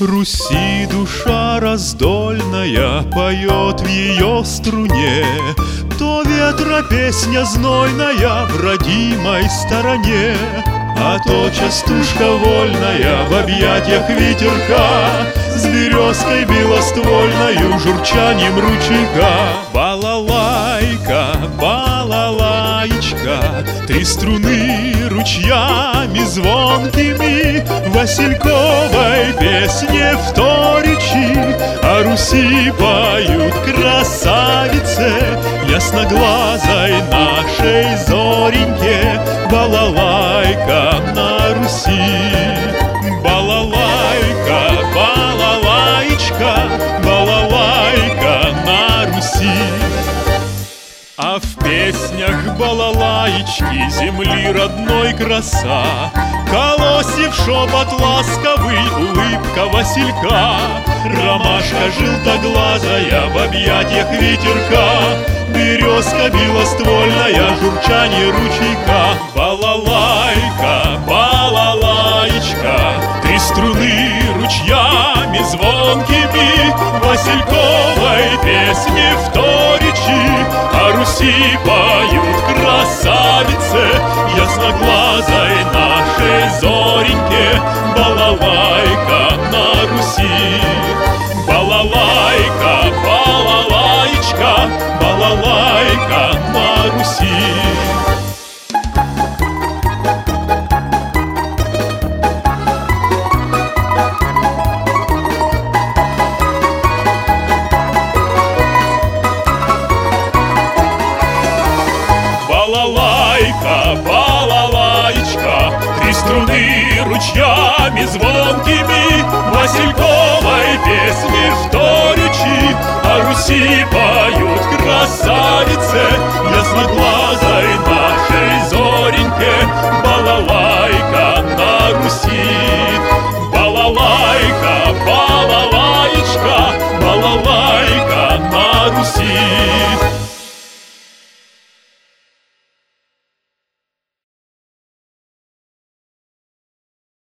Руси душа раздольная поет в ее струне, то ветра песня знойная в родимой стороне, а то частушка вольная в объятиях ветерка с березкой белоствольною журчанием ручейка. Балалайка, балалаечка, три струны ручьями звонкими васильковой песне вторичи, а Руси поют красавице ясноглазой нашей Зореньке. Балалайка на Руси, балалайка, балалаечка, балалайка на Руси. А в песнях балалаечки земли родной краса, колосьев шепот ласковый, улыбка василька, ромашка желтоглазая в объятиях ветерка, березка белоствольная, журчание ручейка. Балалайка, балалаечка, три струны ручьями звонкими васильковой песне вторичи, а Руси поют красавице ясноглазой нашей Зореньке. Балалайка на Руси, балалайка, балалаечка, балалайка на Руси. Балалайка, балалаечка, три струны ручьями звонкими васильковой песни вторичи, а Руси поют красавице ясноглазой